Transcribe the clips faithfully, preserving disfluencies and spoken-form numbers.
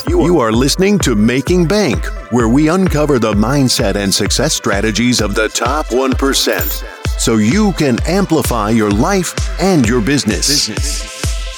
You are listening to Making Bank, where we uncover the mindset and success strategies of the top one percent, so you can amplify your life and your business. business.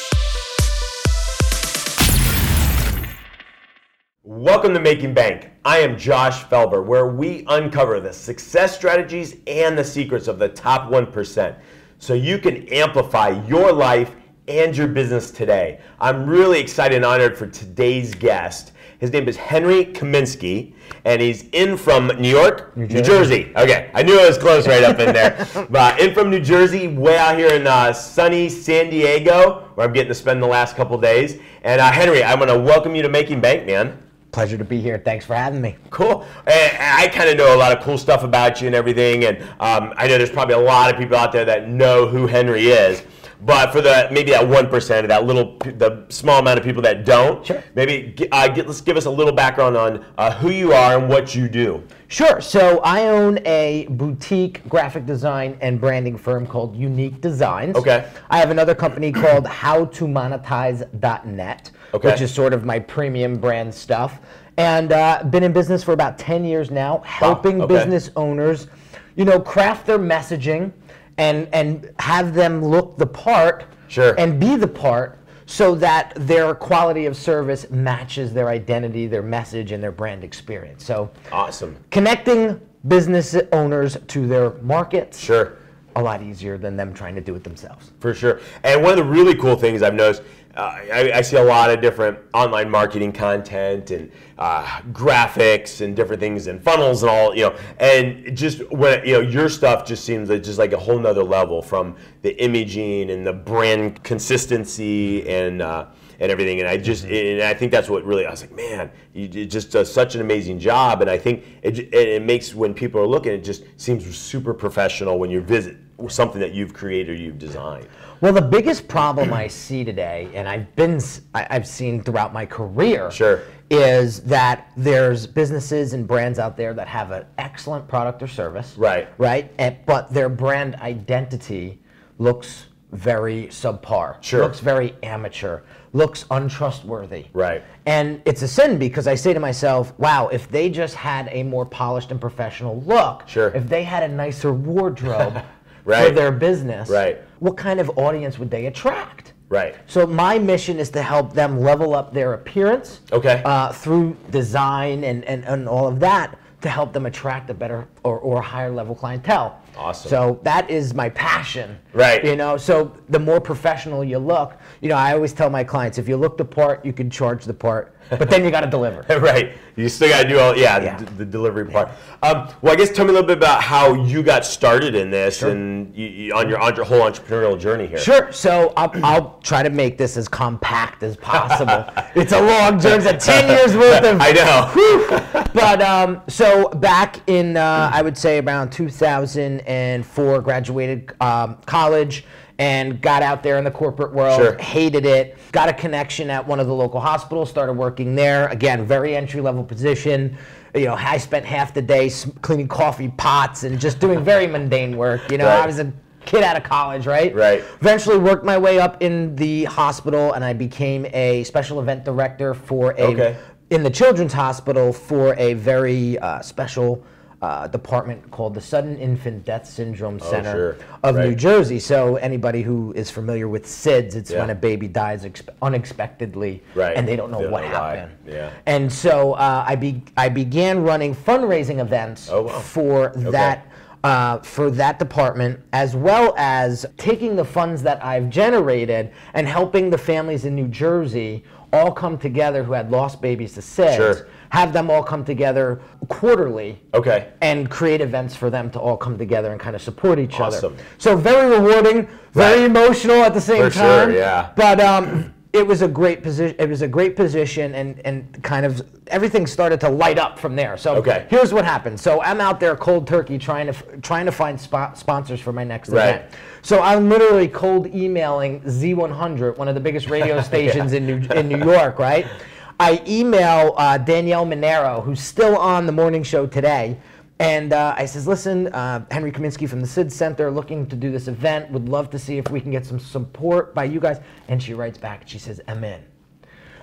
Welcome to Making Bank. I am Josh Felber, where we uncover the success strategies and the secrets of the top one percent, so you can amplify your life and your business today. I'm really excited and honored for today's guest. His name is Henry Kaminsky, and he's in from New York, New Jersey. New Jersey. Okay, I knew it was close right up in there. But in from New Jersey, way out here in uh, sunny San Diego, where I'm getting to spend the last couple days. And uh, Henry, I'm going to welcome you to Making Bank, man. Pleasure to be here. Thanks for having me. Cool. And I kind of know a lot of cool stuff about you and everything, and um, I know there's probably a lot of people out there that know who Henry is. But for the maybe that one percent, that little, the small amount of people that don't, sure. maybe uh, get, let's give us a little background on uh, who you are and what you do. Sure. So I own a boutique graphic design and branding firm called Unique Designs. Okay. I have another company called how to monetize dot net, okay. which is sort of my premium brand stuff. And uh, been in business for about ten years now, helping wow. okay. business owners, you know, craft their messaging and and have them look the part sure. and be the part so that their quality of service matches their identity, their message, and their brand experience. So awesome. Connecting business owners to their markets. Sure. A lot easier than them trying to do it themselves. For sure. And one of the really cool things I've noticed, uh, I, I see a lot of different online marketing content and uh, graphics and different things and funnels and all, you know, and just when, you know, your stuff just seems like just like a whole nother level, from the imaging and the brand consistency and uh, and everything. And I just, and I think that's what really, I was like, man, you it just does such an amazing job. And I think it, it makes, when people are looking, it just seems super professional when you visit something that you've created or you've designed. Well, the biggest problem I see today, and I've been, I've seen throughout my career, sure. is that there's businesses and brands out there that have an excellent product or service, right? Right, and, but their brand identity looks very subpar, sure. looks very amateur, looks untrustworthy, right? And it's a sin, because I say to myself, wow, if they just had a more polished and professional look, sure. if they had a nicer wardrobe right. for their business, right. what kind of audience would they attract? Right. So my mission is to help them level up their appearance, okay. uh, through design and, and, and all of that, to help them attract a better or, or higher level clientele. Awesome. So that is my passion. Right. You know, so the more professional you look, you know, I always tell my clients, if you look the part, you can charge the part, but then you got to deliver. Right. You still got to do all, yeah, yeah. The, the delivery part. Um, well, I guess tell me a little bit about how you got started in this, sure. and you, you, on your on your whole entrepreneurial journey here. Sure. So I'll, I'll try to make this as compact as possible. It's a long journey. It's a ten years worth of. I know. Whew. But um, so back in uh, I would say around two thousand four, graduated um, college and got out there in the corporate world. Sure. Hated it. Got a connection at one of the local hospitals. Started working there. Again, very entry level position. You know, I spent half the day cleaning coffee pots and just doing very mundane work. You know, right. I was a kid out of college, right? Right. Eventually worked my way up in the hospital, and I became a special event director for a okay. in the children's hospital for a very uh, special uh, department called the Sudden Infant Death Syndrome oh, Center sure. of right. New Jersey. So anybody who is familiar with S I D S, it's yeah. when a baby dies expe- unexpectedly, right. and they don't know they don't what know happened. Why. Yeah. And so uh, I be I began running fundraising events oh, wow. for okay. that. Uh, for that department, as well as taking the funds that I've generated and helping the families in New Jersey all come together who had lost babies to S I D S, sure. have them all come together quarterly, okay. and create events for them to all come together and kind of support each awesome. other. So very rewarding, very right. emotional at the same for time. Sure, yeah. But um, it was a great position. It was a great position, and and kind of everything started to light up from there. So okay. here's what happened. So I'm out there cold turkey trying to trying to find spot, sponsors for my next right. event. So I'm literally cold emailing Z one hundred, one of the biggest radio stations yeah. in New in New York, right? I email uh, Danielle Monero, who's still on the morning show today. And uh, I says, listen, uh, Henry Kaminsky from the S I D S Center, looking to do this event. Would love to see if we can get some support by you guys. And she writes back and she says, I'm in.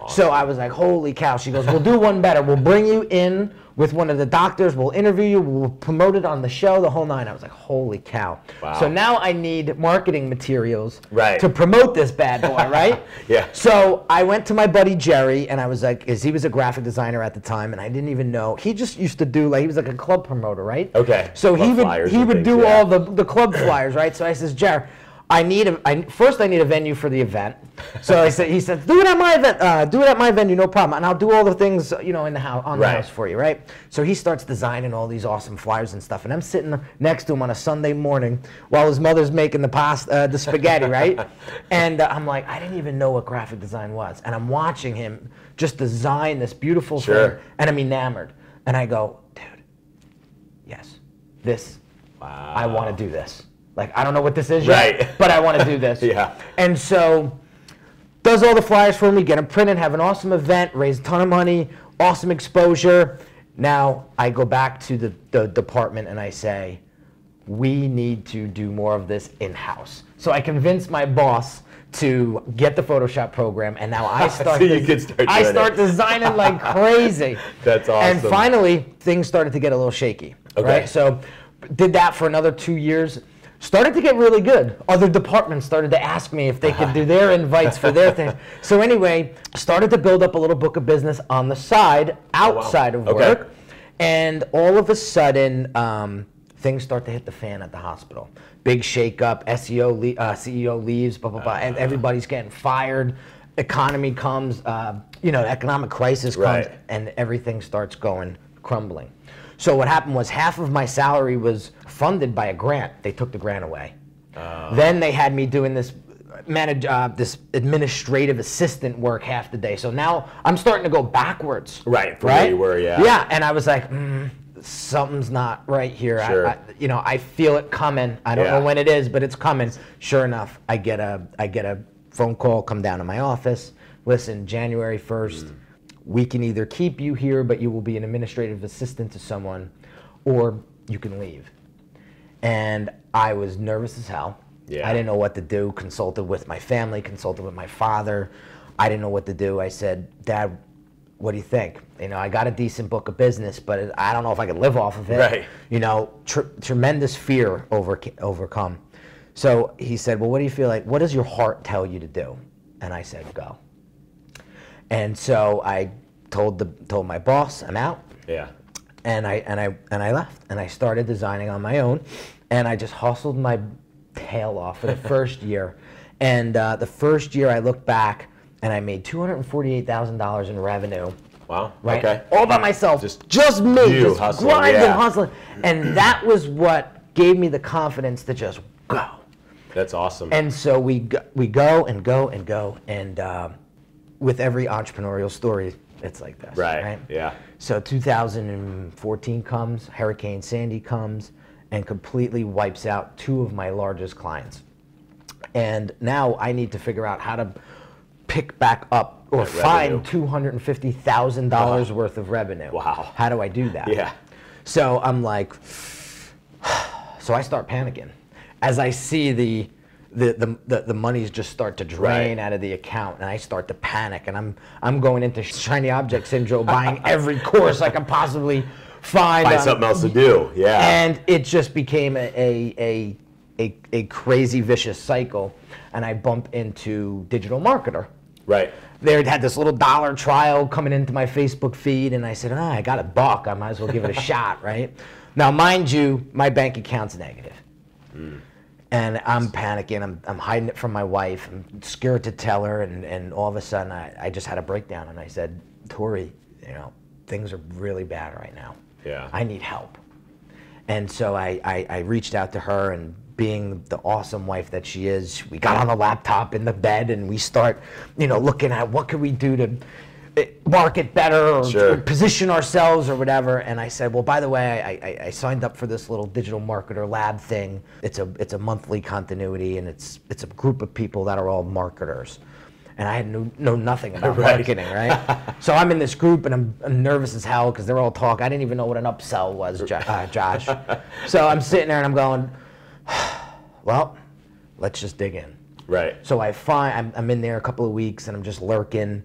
So I was like, holy cow. She goes, we'll do one better. We'll bring you in with one of the doctors. We'll interview you. We'll promote it on the show, the whole nine. I was like, holy cow. Wow. So now I need marketing materials right. to promote this bad boy, right? Yeah. So I went to my buddy Jerry, and I was like, because he was a graphic designer at the time, and I didn't even know. He just used to do, like, he was like a club promoter, right? Okay. So club he would he would things, do yeah. all the, the club flyers, right? So I says, Jerry, I need a, I, first I need a venue for the event. So I said, he said, do it at my event, uh, do it at my venue, no problem. And I'll do all the things, you know, in the house, on the right. house for you, right? So he starts designing all these awesome flyers and stuff. And I'm sitting next to him on a Sunday morning while his mother's making the pasta, uh, the spaghetti, right? And uh, I'm like, I didn't even know what graphic design was. And I'm watching him just design this beautiful sure. thing, and I'm enamored. And I go, dude, yes, this, wow. I want to do this. Like, I don't know what this is right. yet, but I want to do this. Yeah. And so, does all the flyers for me, get them printed, have an awesome event, raise a ton of money, awesome exposure. Now, I go back to the, the department and I say, we need to do more of this in-house. So I convince my boss to get the Photoshop program, and now I start, so you des- can start I doing start it. designing like crazy. That's awesome. And finally, things started to get a little shaky. Okay. Right? So, did that for another two years. Started to get really good. Other departments started to ask me if they could do their invites for their things. So anyway, started to build up a little book of business on the side, outside oh, wow. of work. Okay. And all of a sudden, um, things start to hit the fan at the hospital. Big shakeup, S E O, le- uh, C E O leaves, blah, blah, blah, and everybody's getting fired. Economy comes, uh, you know, economic crisis comes, right. and everything starts going, crumbling. So what happened was half of my salary was funded by a grant. They took the grant away. Uh, then they had me doing this manage uh, this administrative assistant work half the day. So now I'm starting to go backwards. Right, from right? where you were, yeah. Yeah, and I was like, mm, something's not right here. Sure. I, I, you know, I feel it coming. I don't yeah. know when it is, but it's coming. Sure enough, I get a I get a phone call, come down to my office. Listen, January first. Mm. We can either keep you here, but you will be an administrative assistant to someone, or you can leave. And I was nervous as hell. Yeah. I didn't know what to do. Consulted with my family, consulted with my father. I didn't know what to do. I said, Dad, what do you think? You know, I got a decent book of business, but I don't know if I could live off of it. Right. You know, tr- tremendous fear over overcome. So he said, well, what do you feel like? What does your heart tell you to do? And I said, go. And so I told the told my boss I'm out. Yeah. And I and I and I left and I started designing on my own, and I just hustled my tail off for the first year. And uh, the first year I looked back and I made two hundred forty-eight thousand dollars in revenue. Wow. Right. Okay. All by myself. Just just me. you Just hustling, grinding, yeah. hustling. And that was what gave me the confidence to just go. That's awesome. And so we go, we go and go and go, and um, with every entrepreneurial story, it's like this. right. right? Yeah. So two thousand fourteen comes, Hurricane Sandy comes, and completely wipes out two of my largest clients. And now I need to figure out how to pick back up or That find revenue. two hundred fifty thousand dollars Wow. worth of revenue. Wow. How do I do that? Yeah. So I'm like, so I start panicking as I see the the the the, the monies just start to drain Right. out of the account, and I start to panic, and I'm I'm going into shiny object syndrome, buying every course I can possibly find. Find on- something else to do. Yeah. And it just became a a, a a a crazy vicious cycle, and I bump into Digital Marketer. right. They had this little dollar trial coming into my Facebook feed, and I said, ah, I got a buck. I might as well give it a shot, right? Now, mind you, my bank account's negative. Mm. And I'm panicking. I'm, I'm hiding it from my wife. I'm scared to tell her, and, and all of a sudden, I, I just had a breakdown, and I said, Tori, you know, things are really bad right now. Yeah. I need help. And so I, I, I reached out to her, and being the awesome wife that she is, we got on the laptop in the bed, and we start, you know, looking at what can we do to eh, market better, or, Sure. or position ourselves or whatever. And I said, well, by the way, I, I, I signed up for this little Digital Marketer Lab thing. It's a it's a monthly continuity, and it's it's a group of people that are all marketers. And I had no, know nothing about Right. marketing, right? So I'm in this group, and I'm, I'm nervous as hell because they're all talking. I didn't even know what an upsell was, Jo- uh, Josh. So I'm sitting there, and I'm going, well, let's just dig in. Right. So I find I'm, I'm in there a couple of weeks, and I'm just lurking,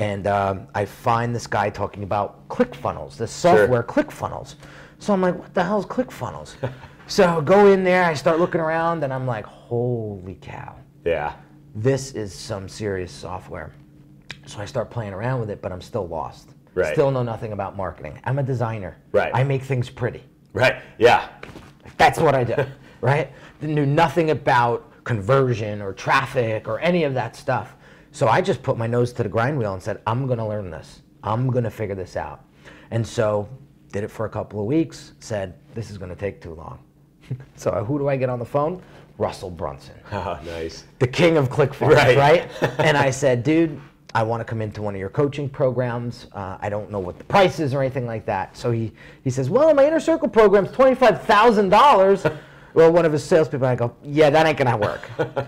And um, I find this guy talking about ClickFunnels, this software, Sure. ClickFunnels. So I'm like, what the hell is ClickFunnels? So go in there, I start looking around, and I'm like, holy cow. Yeah. This is some serious software. So I start playing around with it, but I'm still lost. Right. Still know nothing about marketing. I'm a designer. Right. I make things pretty. Right. Yeah. That's what I do, right? Knew nothing about conversion or traffic or any of that stuff. So I just put my nose to the grind wheel and said, I'm gonna learn this. I'm gonna figure this out. And so did it for a couple of weeks, said, this is gonna take too long. So who do I get on the phone? Russell Brunson. Oh, nice. The king of ClickFunnels, Right. right? And I said, dude, I want to come into one of your coaching programs. Uh, I don't know what the price is or anything like that. So he, he says, well, my Inner Circle program's twenty-five thousand dollars. Well, one of his salespeople, I go, yeah, that ain't gonna work.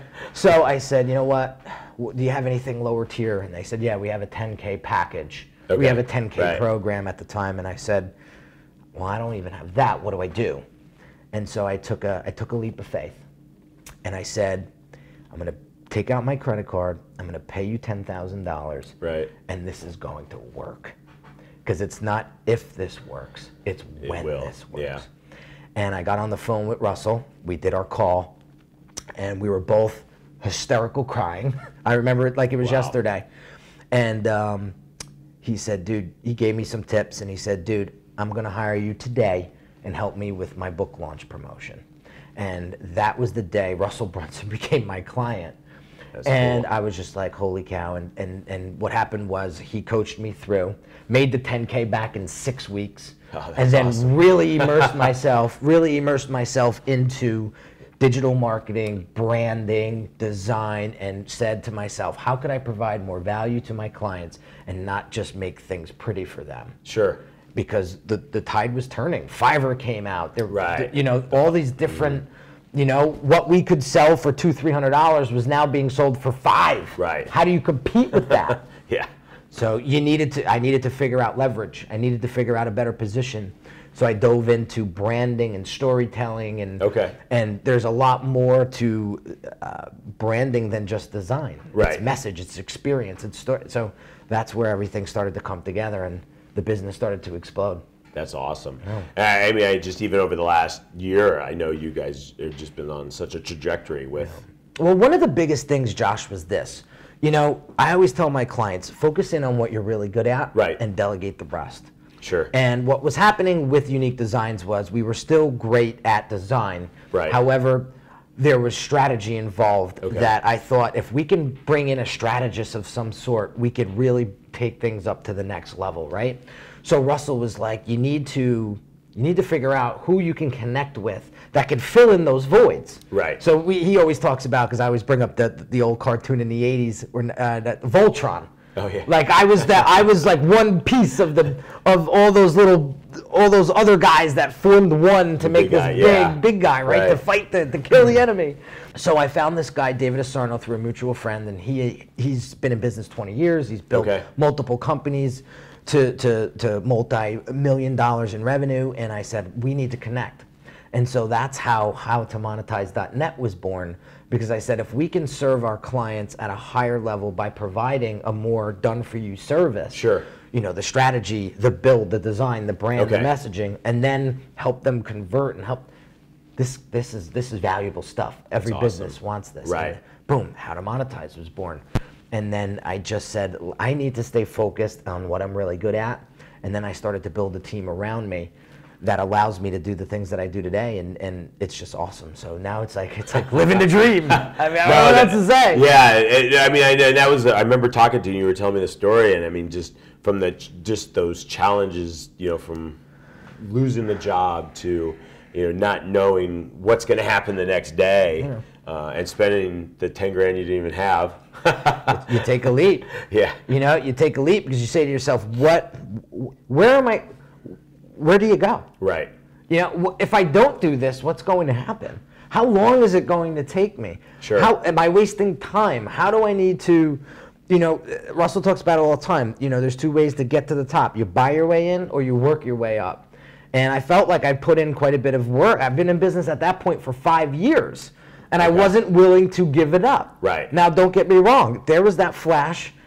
So I said, you know what? Do you have anything lower tier? And they said, yeah, we have a ten K package. Okay. We have a ten K Right. program at the time. And I said, well, I don't even have that. What do I do? And so I took a, I took a leap of faith. And I said, I'm gonna take out my credit card, I'm gonna pay you ten thousand dollars, Right. and this is going to work. Because it's not if this works, it's It when will, this works. yeah. And I got on the phone with Russell, we did our call, and we were both hysterical crying. I remember it like it was Wow. yesterday. And um, he said, dude, he gave me some tips, and he said, dude, I'm gonna hire you today and help me with my book launch promotion. And that was the day Russell Brunson became my client. That's and cool. I was just like, holy cow. And, and, and what happened was he coached me through, made the ten K back in six weeks, Oh, that's and then awesome. really immersed myself, really immersed myself into digital marketing, branding, design, and said to myself, how could I provide more value to my clients and not just make things pretty for them? Sure. Because the, the tide was turning. Fiverr came out. There, Right. You know, all these different, you know, what we could sell for two, three hundred dollars was now being sold for five. Right. How do you compete with that? Yeah. So you needed to. I needed to figure out leverage. I needed to figure out a better position. So I dove into branding and storytelling, and Okay. and there's a lot more to uh, branding than just design. Right. It's message, it's experience, it's story. So that's where everything started to come together, and the business started to explode. That's awesome. I I mean, I just even over the last year, I know you guys have just been on such a trajectory with. Well, one of the biggest things, Josh, was this. You know, I always tell my clients, focus in on what you're really good at, Right. and delegate the rest. Sure. And what was happening with Unique Designs was we were still great at design. Right. However, there was strategy involved Okay. that I thought if we can bring in a strategist of some sort, we could really take things up to the next level, right? So Russell was like, you need to you need to figure out who you can connect with that can fill in those voids. Right. So we, he always talks about, because I always bring up the the old cartoon in the eighties, or uh, that Voltron. Oh, yeah. Like I was that I was like one piece of the of all those little all those other guys that formed one to make big this guy, big yeah. big guy, right? To Right. fight the to kill the enemy. So I found this guy, David Asarno, through a mutual friend, and he he's been in business twenty years. He's built Okay. multiple companies to to to multi-million dollars in revenue, and I said, we need to connect. And so that's how how to monetize dot net was born, because I said, if we can serve our clients at a higher level by providing a more done for you service, Sure. you know, the strategy, the build, the design, the brand, the Okay. messaging, and then help them convert and help. This this is this is valuable stuff. Every That's business awesome. wants this. Right. And boom, how to monetize was born. And then I just said, I need to stay focused on what I'm really good at. And then I started to build a team around me that allows me to do the things that I do today, and, and it's just awesome. So now it's like it's like living the dream. I mean, I don't know what else to say. Yeah, it, I mean, I that was. I remember talking to you. You were telling me the story, and I mean, just from the just those challenges, you know, from losing the job to, you know, not knowing what's going to happen the next day, uh, and spending the ten grand you didn't even have. You take a leap. Yeah. You know, you take a leap because you say to yourself, what, where am I, where do you go? Right. You know, wh- if I don't do this, what's going to happen? How long is it going to take me? Sure. How am I wasting time? How do I need to, you know, uh, Russell talks about it all the time. You know, there's two ways to get to the top. You buy your way in or you work your way up. And I felt like I put in quite a bit of work. I've been in business at that point for five years. And I Okay. wasn't willing to give it up. Right. Now, don't get me wrong. There was that flash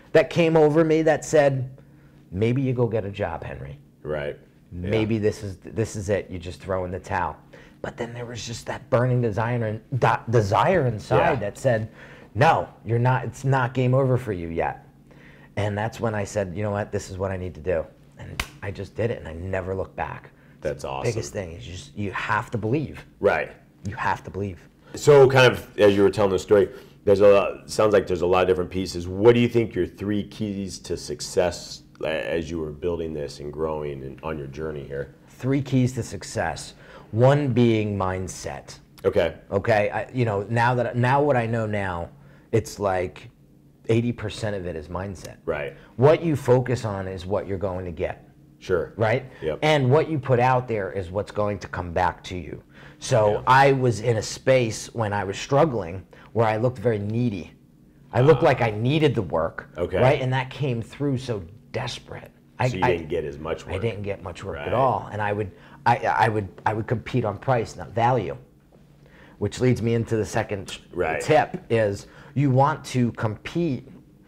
that came over me that said, maybe you go get a job, Henry. Right. Maybe yeah. this is this is it. You just throw in the towel. But then there was just that burning desire, do- desire inside Yeah. that said, no, you're not. It's not game over for you yet. And that's when I said, you know what, this is what I need to do. And I just did it, and I never looked back. That's awesome. The biggest thing is just you have to believe. Right. You have to believe. So kind of as you were telling the story, there's a lot, sounds like there's a lot of different pieces. What do you think your three keys to success as you were building this and growing and on your journey here? Three keys to success. One being mindset. Okay. Okay. I, you know, now that now what I know now, it's like eighty percent of it is mindset. Right. What you focus on is what you're going to get. Sure. Right? Yep. And what you put out there is what's going to come back to you. So Yeah. I was in a space when I was struggling where I looked very needy. I looked like I needed the work. Okay. Right? And that came through so desperate. I, So you I, didn't get as much work. I didn't get much work Right. at all. And I would I, I would I would compete on price, not value. Which leads me into the second Right. tip is you want to compete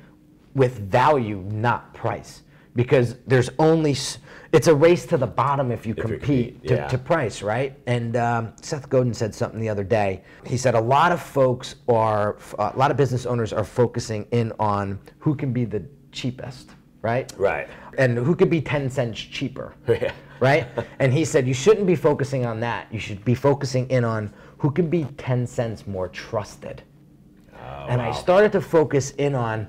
with value, not price. Because there's only, s- it's a race to the bottom if you you compete, compete, to, yeah. to price, right? And um, Seth Godin said something the other day. He said a lot of folks are, a lot of business owners are focusing in on who can be the cheapest, right? Right. And who could be ten cents cheaper, Yeah. right? And he said you shouldn't be focusing on that. You should be focusing in on who can be ten cents more trusted. Oh, and I wow. started to focus in on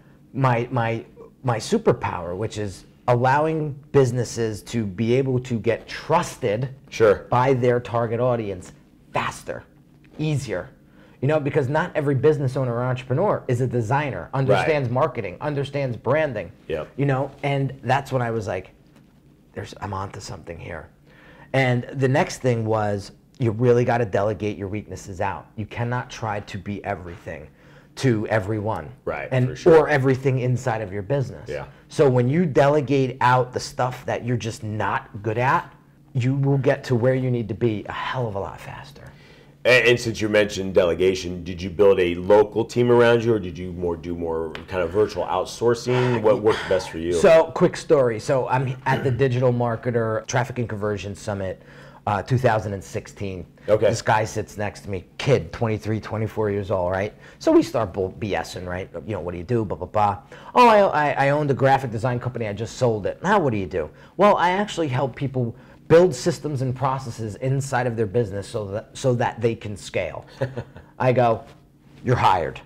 my my my superpower, which is allowing businesses to be able to get trusted Sure. by their target audience faster, easier. You know, because not every business owner or entrepreneur is a designer, understands marketing, understands branding. Yep. You know, and that's when I was like, there's I'm onto something here. And the next thing was you really got to delegate your weaknesses out. You cannot try to be everything to everyone. Right, And for sure. or everything inside of your business. Yeah. So when you delegate out the stuff that you're just not good at, you will get to where you need to be a hell of a lot faster. And, and since you mentioned delegation, did you build a local team around you, or did you more do more kind of virtual outsourcing? What worked best for you? So, quick story. So, I'm at the Digital Marketer Traffic and Conversion Summit uh, two thousand sixteen. Okay. This guy sits next to me, kid, twenty-three, twenty-four years old, right? So we start bull- BSing, right? You know, what do you do? Blah, blah, blah. Oh, I, I, I owned a graphic design company. I just sold it. Now, what do you do? Well, I actually help people build systems and processes inside of their business so that so that they can scale. I go, you're hired.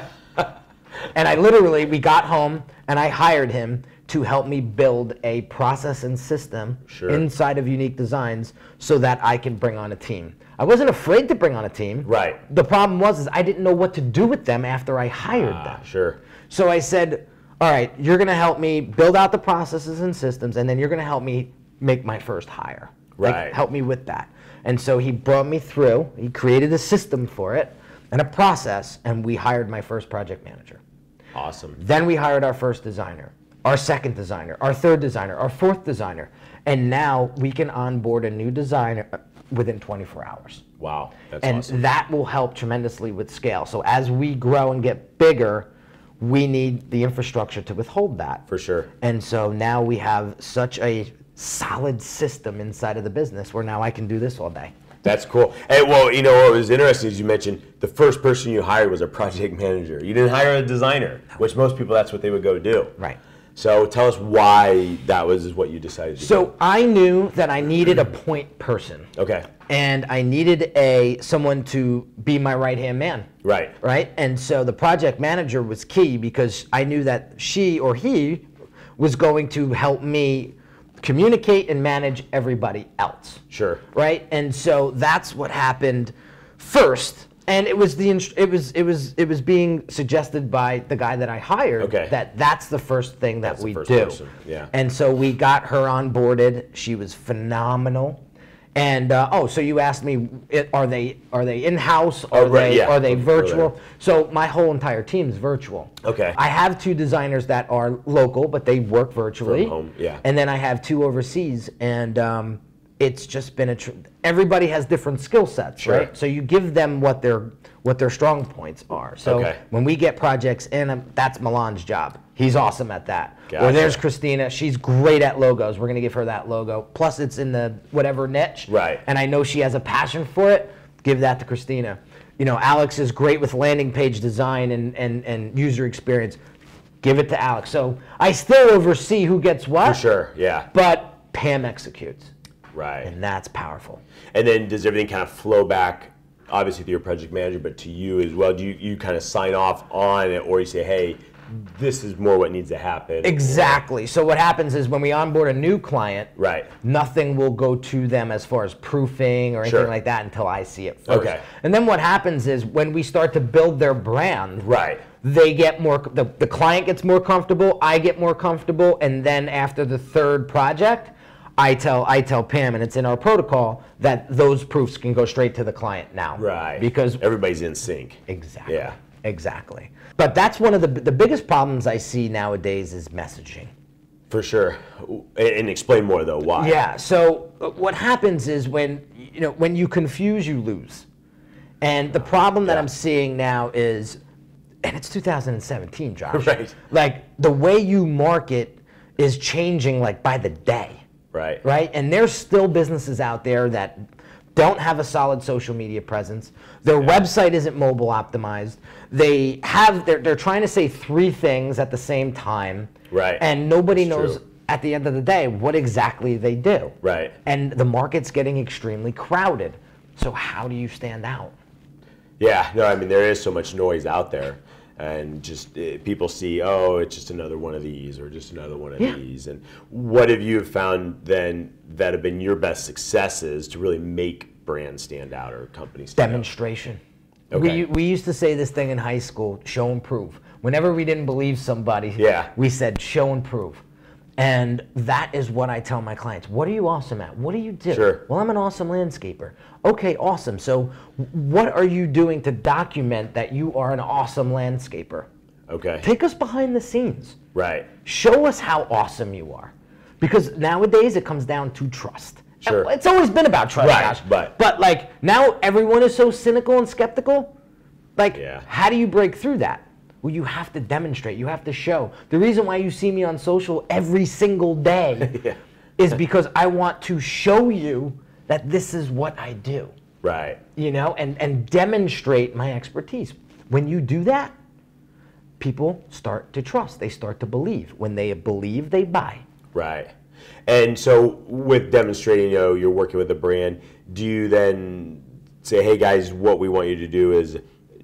And I literally, we got home and I hired him to help me build a process and system Sure. inside of Unique Designs so that I can bring on a team. I wasn't afraid to bring on a team. Right. The problem was is I didn't know what to do with them after I hired Ah, them. sure. So I said, all right, you're going to help me build out the processes and systems, and then you're going to help me make my first hire. Like, Right. help me with that. And so he brought me through. He created a system for it and a process, and we hired my first project manager. Awesome. Then we hired our first designer, our second designer, our third designer, our fourth designer. And now we can onboard a new designer within twenty-four hours. Wow. That's And awesome. that will help tremendously with scale. So as we grow and get bigger, we need the infrastructure to withhold that. For sure. And so now we have such a solid system inside of the business where now I can do this all day. That's cool. Hey, well, you know what was interesting is you mentioned the first person you hired was a project manager. You didn't hire a designer, which most people, that's what they would go do. Right. So tell us why that was what you decided to do. So I knew that I needed a point person. Okay. And I needed a someone to be my right-hand man. Right. Right? And so the project manager was key because I knew that she or he was going to help me communicate and manage everybody else. Sure. Right? And so that's what happened first. And it was the inst- it was it was it was being suggested by the guy that I hired Okay. that that's the first thing that That's the we first do. person, yeah. And so we got her onboarded. She was phenomenal. And uh, oh, so you asked me, it, are they are they in house? Are Oh, right, they yeah. are they virtual? Earlier. So my whole entire team is virtual. Okay. I have two designers that are local, but they work virtually. From home, yeah. And then I have two overseas, and um, it's just been a, tr- everybody has different skill sets, Sure. right? So you give them what their what their strong points are. So Okay. when we get projects in, um, that's Milan's job. He's awesome at that. Gotcha. Or there's Christina. She's great at logos. We're going to give her that logo. Plus, it's in the whatever niche. Right. And I know she has a passion for it. Give that to Christina. You know, Alex is great with landing page design and, and, and user experience. Give it to Alex. So I still oversee who gets what. For sure, yeah. But Pam executes. Right. And that's powerful. And then does everything kind of flow back, obviously through your project manager, but to you as well? Do you, you kind of sign off on it, or you say, hey, this is more what needs to happen? Exactly. So what happens is when we onboard a new client, Right. nothing will go to them as far as proofing or anything Sure. like that until I see it first. Okay. And then what happens is when we start to build their brand, Right. they get more, the, the client gets more comfortable, I get more comfortable, and then after the third project, I tell I tell Pam, and it's in our protocol, that those proofs can go straight to the client now. Right. Because everybody's in sync. Exactly. Yeah. Exactly. But that's one of the the biggest problems I see nowadays is messaging. For sure. And, and explain more though, why? Yeah. So uh, what happens is when you know when you confuse, you lose. And the problem that Yeah. I'm seeing now is, and it's two thousand seventeen, Josh. Right. Like the way you market is changing like by the day. Right. Right? And there's still businesses out there that don't have a solid social media presence. Their website isn't mobile optimized. They have they're, they're trying to say three things at the same time. Right. And nobody That's knows true. at the end of the day what exactly they do. Right. And the market's getting extremely crowded. So how do you stand out? Yeah, no, I mean, there is so much noise out there. And just uh, people see, oh, it's just another one of these or just another one of Yeah. these. And what have you found then that have been your best successes to really make brands stand out or companies stand Demonstration. Okay. We, we used to say this thing in high school, show and prove. Whenever we didn't believe somebody, Yeah. we said show and prove. And that is what I tell my clients. What are you awesome at? What do you do? Sure. Well, I'm an awesome landscaper. Okay, awesome. So what are you doing to document that you are an awesome landscaper? out? Okay. Take us behind the scenes. Right. Show us how awesome you are. Because nowadays it comes down to trust. Sure. It's always been about trust, Right, Josh. but- But like now everyone is so cynical and skeptical. Like, Yeah. how do you break through that? Well, you have to demonstrate. You have to show. The reason why you see me on social every single day Yeah. is because I want to show you that this is what I do. Right. You know, and, and demonstrate my expertise. When you do that, people start to trust. They start to believe. When they believe, they buy. Right. And so with demonstrating, you know, you're working with a brand, do you then say, hey guys, what we want you to do is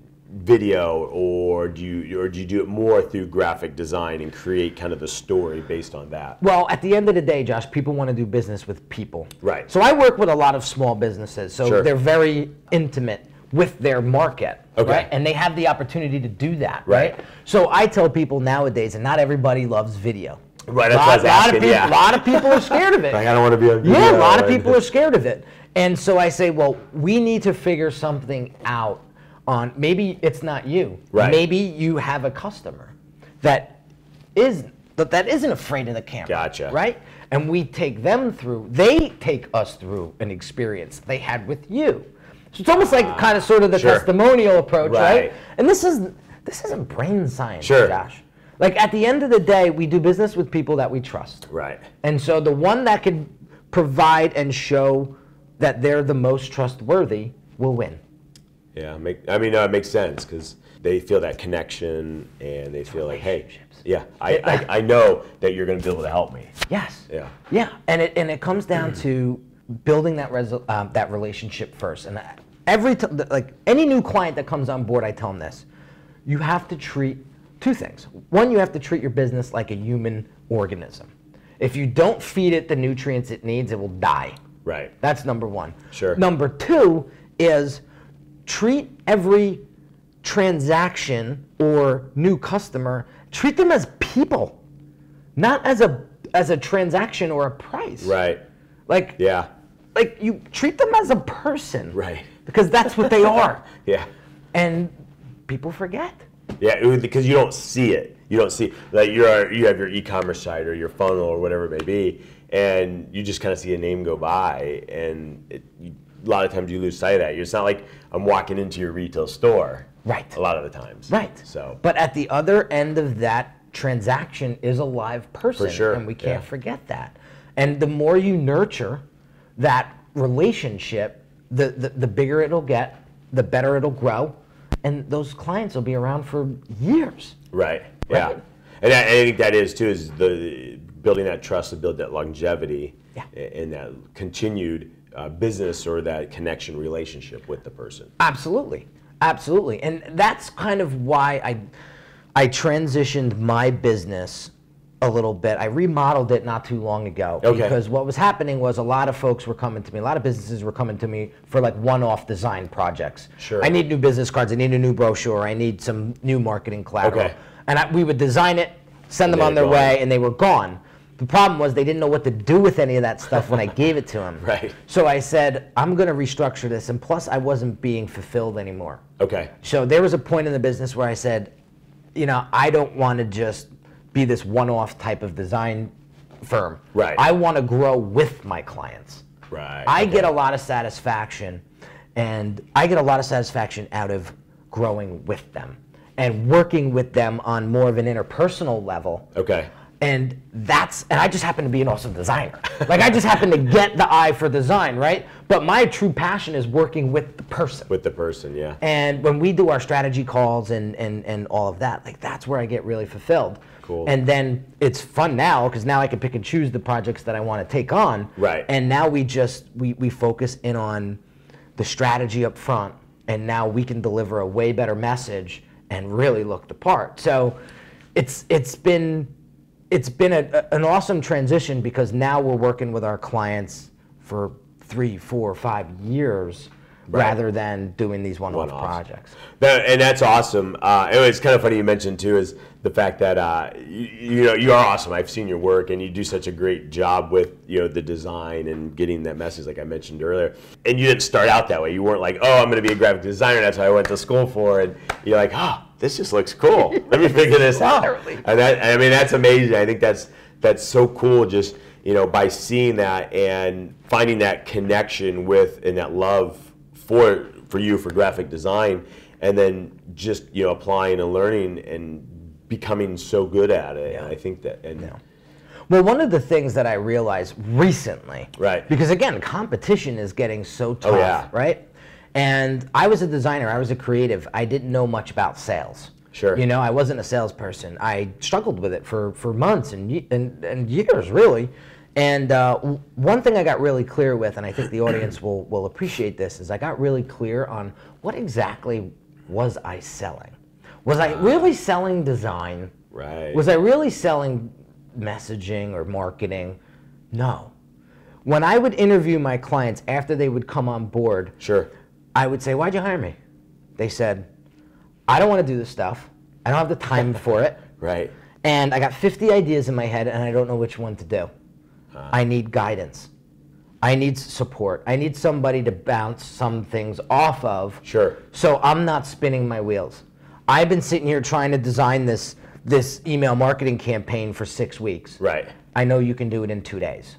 video, or do you or do you do it more through graphic design and create kind of the story based on that? Well, at the end of the day, Josh, people want to do business with people. Right. So I work with a lot of small businesses. So Sure. they're very intimate with their market. Okay. Right? And they have the opportunity to do that. Right. Right. So I tell people nowadays, and not everybody loves video. Right, that's lot, what I was lot asking, of people, yeah. A lot of people are scared of it. Like, I don't want to be on video. Yeah, a lot of and- people are scared of it. And so I say, well, we need to figure something out on, maybe it's not you. Right. Maybe you have a customer that is that, that isn't afraid of the camera. Gotcha. Right? And we take them through, they take us through an experience they had with you. So it's almost like kind of sort of the Sure. testimonial approach, Right. right? And this is this isn't brain science, Sure. Josh. Like at the end of the day, we do business with people that we trust. Right. And so the one that can provide and show that they're the most trustworthy will win. Yeah, make, I mean, no, it makes sense because they feel that connection and they feel like, hey, relationships. yeah, I, I, I know that you're going to be able to help me. Yes. Yeah. Yeah. And it and it comes down to building that res- um, that relationship first. And every t- like any new client that comes on board, I tell them this: you have to treat two things. One, you have to treat your business like a human organism. If you don't feed it the nutrients it needs, it will die. Right. That's number one. Sure. Number two is treat every transaction or new customer, treat them as people, not as a as a transaction or a price. Right. Like Yeah. like you treat them as a person. Right. Because that's what they are. Yeah. And people forget. Yeah, because you don't see it. You don't see, like you're, you have your e-commerce site or your funnel or whatever it may be, and you just kind of see a name go by, and it, you, a lot of times you lose sight of that. It's not like I'm walking into your retail store. Right. A lot of the times. Right. So. But at the other end of that transaction is a live person. For sure. And we can't yeah. forget that. And the more you nurture that relationship, the, the, the bigger it'll get, the better it'll grow, and those clients will be around for years. Right. Yeah. Right? And I, I think that is too, is the building that trust to build that longevity yeah. and that continued uh, business or that connection relationship with the person. Absolutely. Absolutely. And that's kind of why I I transitioned my business a little bit. I remodeled it not too long ago. Okay. Because what was happening was a lot of folks were coming to me, a lot of businesses were coming to me for like one-off design projects. Sure. I need new business cards, I need a new brochure, I need some new marketing collateral. Okay. And I, we would design it, send them And on their they're way, gone. and they were gone. The problem was they didn't know what to do with any of that stuff when I gave it to them. Right. So I said, I'm going to restructure this, and plus I wasn't being fulfilled anymore. Okay. So there was a point in the business where I said, you know, I don't want to just be this one-off type of design firm. Right. I want to grow with my clients. Right. I okay. get a lot of satisfaction, and I get a lot of satisfaction out of growing with them and working with them on more of an interpersonal level. Okay. And that's, and I just happen to be an awesome designer. Like I just happen to get the eye for design, right? But my true passion is working with the person. With the person, yeah. And when we do our strategy calls and, and, and all of that, like that's where I get really fulfilled. Cool. And then it's fun now because now I can pick and choose the projects that I want to take on. Right. And now we just, we, we focus in on the strategy up front, and now we can deliver a way better message and really look the part. So it's it's been, It's been a, an awesome transition because now we're working with our clients for three, four, five years Right. rather than doing these one-off One-offs. projects. That, and that's awesome. Uh, it was kind of funny you mentioned too is the fact that uh, you, you know you are awesome. I've seen your work and you do such a great job with you know the design and getting that message like I mentioned earlier. And you didn't start out that way. You weren't like, oh, I'm going to be a graphic designer. That's what I went to school for. And you're like, oh, this just looks cool. Let me figure this out. Literally. And that, I mean, that's amazing. I think that's that's so cool. Just you know by seeing that and finding that connection with and that love for for you for graphic design, and then just you know applying and learning and becoming so good at it. Yeah. I think that and Yeah. Well, one of the things that I realized recently, Right. because again, competition is getting so tough, Oh, yeah. right? And I was a designer, I was a creative, I didn't know much about sales. Sure. You know, I wasn't a salesperson. I struggled with it for, for months and, ye- and and years, really. And uh, w- one thing I got really clear with, and I think the audience will, will appreciate this, is I got really clear on what exactly was I selling. Was I really selling design? Right. Was I really selling messaging or marketing? No. When I would interview my clients after they would come on board, Sure. I would say, why'd you hire me? They said, I don't want to do this stuff. I don't have the time for it. Right. And I got fifty ideas in my head and I don't know which one to do. I need guidance. I need support. I need somebody to bounce some things off of. Sure. So I'm not spinning my wheels. I've been sitting here trying to design this this email marketing campaign for six weeks. Right. I know you can do it in two days.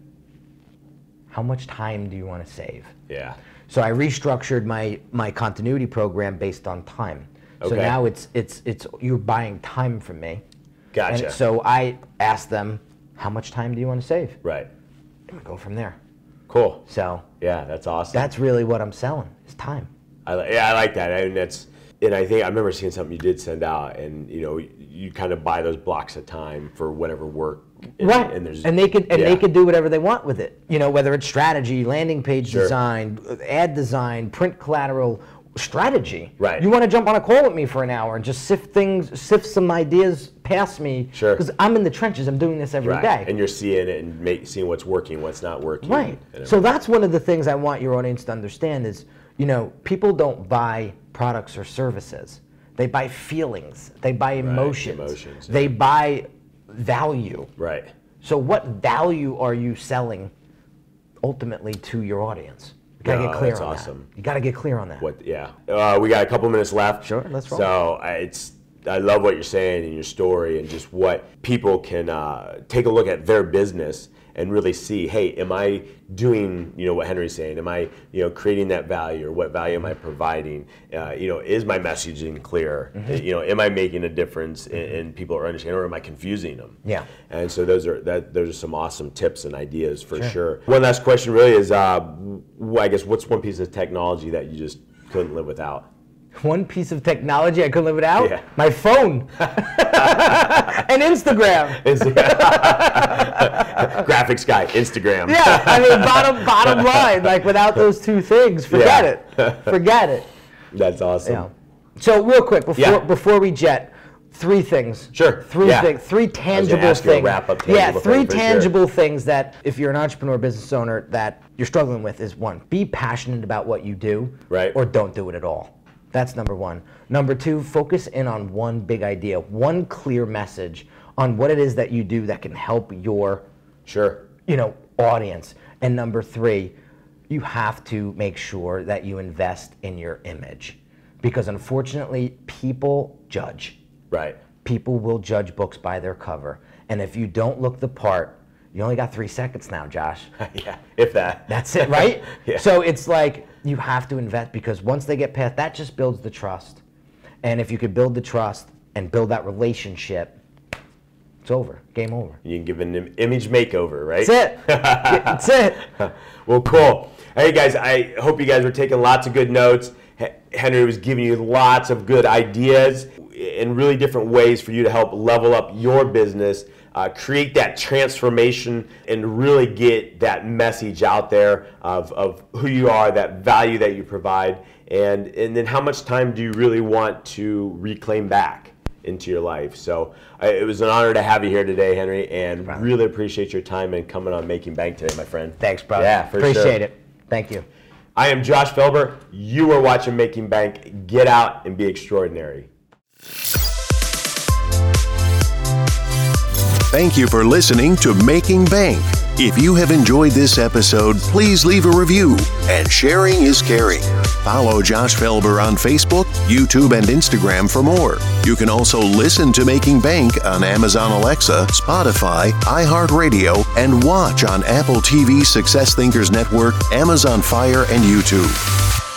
How much time do you want to save? Yeah. So I restructured my my continuity program based on time. So Okay. now it's it's it's you're buying time from me. Gotcha. And so I asked them, how much time do you want to save? Right. And we go from there. Cool. So Yeah, that's awesome. that's really what I'm selling, is time. I li- yeah, I like that. I mean, that's and I think I remember seeing something you did send out, and you know, you kind of buy those blocks of time for whatever work. And, Right. And there's and they could and yeah. they could do whatever they want with it. You know, whether it's strategy, landing page Sure. design, ad design, print collateral, strategy. Right. You want to jump on a call with me for an hour and just sift things, sift some ideas past me. Sure. Because I'm in the trenches. I'm doing this every day. Right. And you're seeing it and make, seeing what's working, what's not working. Right. and So that's one of the things I want your audience to understand is, you know, people don't buy products or services. They buy feelings. They buy emotions. emotions, yeah. They buy value. Right. So what value are you selling ultimately to your audience? You gotta No, get clear that's on awesome. that. You gotta get clear on that. What? Yeah. Uh, we got a couple minutes left. Sure, let's roll. So uh, it's I love what you're saying in your story and just what people can uh, take a look at their business and really see, hey, am I doing, you know, what Henry's saying? Am I, you know, creating that value, or what value am I providing? Uh, you know, is my messaging clear? Mm-hmm. You know, am I making a difference in, in people are understanding, or am I confusing them? Yeah. And so those are that. Those are some awesome tips and ideas for sure. sure. One last question really is, uh, I guess, what's one piece of technology that you just couldn't live without? One piece of technology I couldn't live without? Yeah. My phone. And Instagram. Instagram. Graphics guy, Instagram. Yeah, I mean, bottom bottom line, like without those two things, forget yeah. it. Forget it. That's awesome. Yeah. So real quick, before yeah. before we jet, three things. Sure. Three yeah. things. Three tangible ask you things. a wrap-up tangible yeah, three thing tangible sure. things that if you're an entrepreneur, business owner, that you're struggling with is one, be passionate about what you do, right. or don't do it at all. That's number one. Number two, focus in on one big idea, one clear message on what it is that you do that can help your sure. you know, audience. And number three, you have to make sure that you invest in your image, because unfortunately, people judge. Right. People will judge books by their cover. And if you don't look the part, you only got three seconds now, Josh. Yeah, if that. That's it, right? Yeah. So it's like you have to invest, because once they get past, that just builds the trust. And if you could build the trust and build that relationship, it's over. Game over. You can give an im- image makeover, right? That's it. That's it. Well, cool. Hey, guys, I hope you guys were taking lots of good notes. H- Henry was giving you lots of good ideas in really different ways for you to help level up your business, uh, create that transformation, and really get that message out there of, of who you are, that value that you provide, and, and then how much time do you really want to reclaim back into your life. So uh, it was an honor to have you here today, Henry, and Brother. really appreciate your time and coming on Making Bank today, my friend. Thanks, brother. Yeah, for Appreciate sure. it. Thank you. I am Josh Felber. You are watching Making Bank. Get out and be extraordinary. Thank you for listening to Making Bank. If you have enjoyed this episode, please leave a review, and sharing is caring. Follow Josh Felber on Facebook, YouTube, and Instagram for more. You can also listen to Making Bank on Amazon Alexa, Spotify, iHeartRadio, and watch on Apple T V, Success Thinkers Network, Amazon Fire, and YouTube.